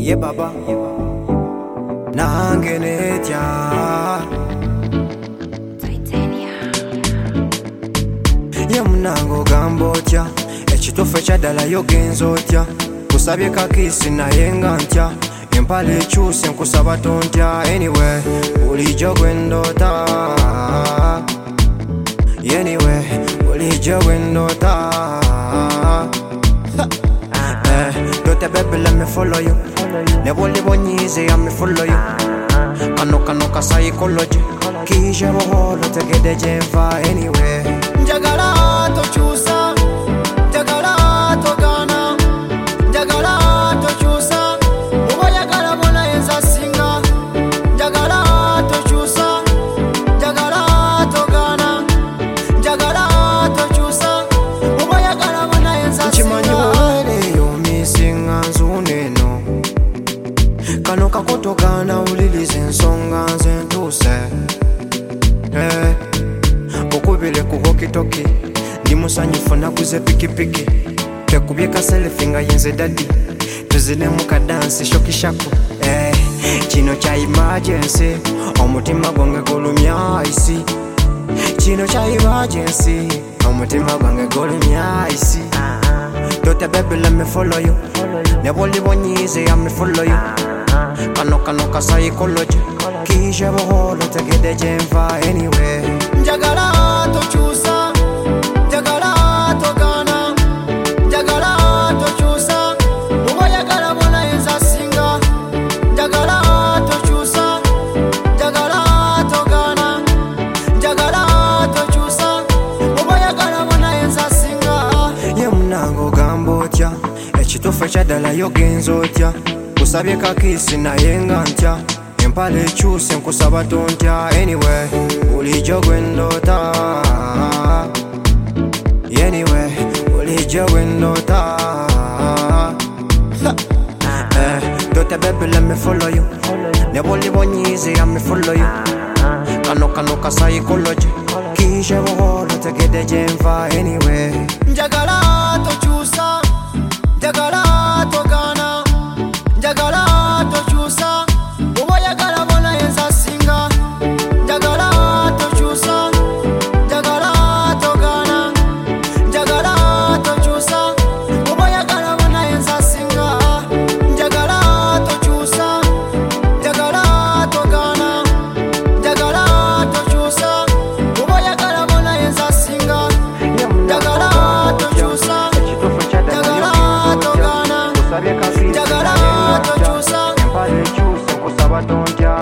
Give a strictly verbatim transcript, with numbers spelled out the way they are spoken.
Ye baba nange netya ye munango gamba otya ekituufu ekyaddala yogenza otya kusabye kakisi naye nga ntya empale ekyuse nkusaba tontya anyway bulijjo gwe ndoota anyway bulijjo gwe ndoota Dote baby let me follow you Never live on easy and me follow you Kano kano ka psychology Kisha boholo tegede jenfa anyway Njagala to chusa Njagala to gana Njagala to chusa Uwa yagala bona yenza singa Njagala to chusa Njagala to gana Njagala to chusa Uwa yagala bona yenza singa Kano kakotogana ulilize ensonga nze ntuuse eh, okubile ku walkie-talkie ndi musanyufu naguze pikipiki tekubye kaselefi nga yenze dadi tuzine mu kadansi shokishaku eh, kino kya emergency omutima gwange gulumya isi kino kya emergency omutima gwange gulumya isi Dote baby let me follow you Never live on easy and me follow you Kano kano ka psychology Kisha boholo tegede jenfa anyway Njagala to chusa Njagala to gana Njagala to chusa Uwa yagala bona yenza singa Njagala to chusa Njagala to gana Njagala to chusa Uwa yagala bona yenza singa Ye munango gamba otya ekituufu ekyaddala yogenza otya kusabye kakisi naye nga ntya empale ekyuse nkusaba tontya anyway bulijjo gwe ndoota anyway bulijjo gwe ndoota Dote baby let me follow you Never live on easy and me follow you Kano kano ka psychology Kisha boholo tegede jenfa anyway Njagala to chusa Njagala to gana Njagala to chusa Uwa yagala bona yenza singa Njagala to chusa Njagala to gana Njagala to chusa Uwa yagala bona yenza singa Njagala to chusa Njagala to gana Njagala to chusa Uwa yagala bona yenza singa Njagala to chusa Njagala to gana Njagala to chusa Empale ekyuse nkusaba tontya